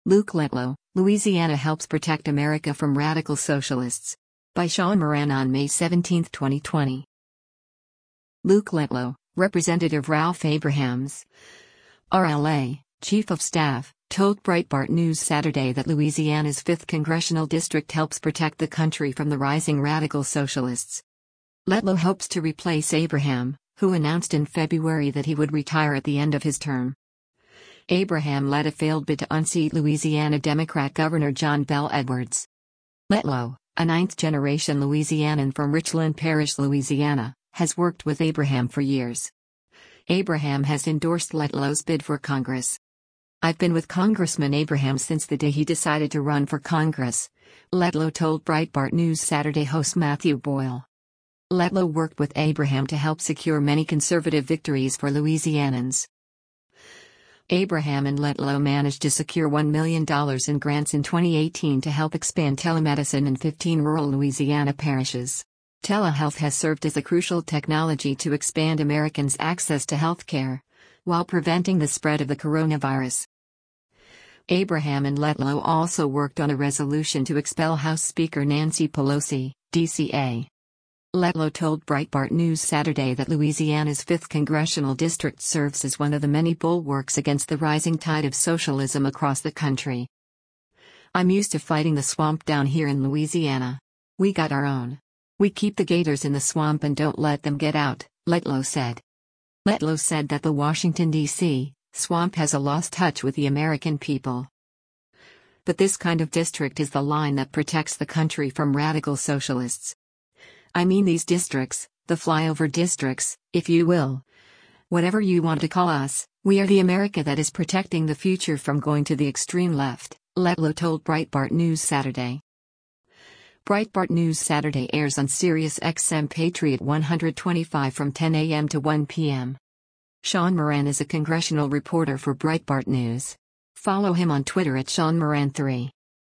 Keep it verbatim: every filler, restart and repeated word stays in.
Luke Letlow, Louisiana helps protect America from radical socialists. By Sean Moran on May seventeenth, twenty twenty. Luke Letlow, Representative Ralph Abrahams, R L A, Chief of Staff, told Breitbart News Saturday that Louisiana's fifth Congressional District helps protect the country from the rising radical socialists. Letlow hopes to replace Abraham, who announced in February that he would retire at the end of his term. Abraham led a failed bid to unseat Louisiana Democrat Governor John Bel Edwards. Letlow, a ninth-generation Louisianan from Richland Parish, Louisiana, has worked with Abraham for years. Abraham has endorsed Letlow's bid for Congress. "I've been with Congressman Abraham since the day he decided to run for Congress," Letlow told Breitbart News Saturday host Matthew Boyle. Letlow worked with Abraham to help secure many conservative victories for Louisianans. Abraham and Letlow managed to secure one million dollars in grants in twenty eighteen to help expand telemedicine in fifteen rural Louisiana parishes. Telehealth has served as a crucial technology to expand Americans' access to health care, while preventing the spread of the coronavirus. Abraham and Letlow also worked on a resolution to expel House Speaker Nancy Pelosi, D C A. Letlow told Breitbart News Saturday that Louisiana's fifth Congressional District serves as one of the many bulwarks against the rising tide of socialism across the country. "I'm used to fighting the swamp down here in Louisiana. We got our own. We keep the gators in the swamp and don't let them get out," Letlow said. Letlow said that the Washington, D C swamp has a lost touch with the American people. "But this kind of district is the line that protects the country from radical socialists. I mean these districts, the flyover districts, if you will. Whatever you want to call us, we are the America that is protecting the future from going to the extreme left," Letlow told Breitbart News Saturday. Breitbart News Saturday airs on Sirius X M Patriot one twenty-five from ten a m to one p m Sean Moran is a congressional reporter for Breitbart News. Follow him on Twitter at Sean Moran three.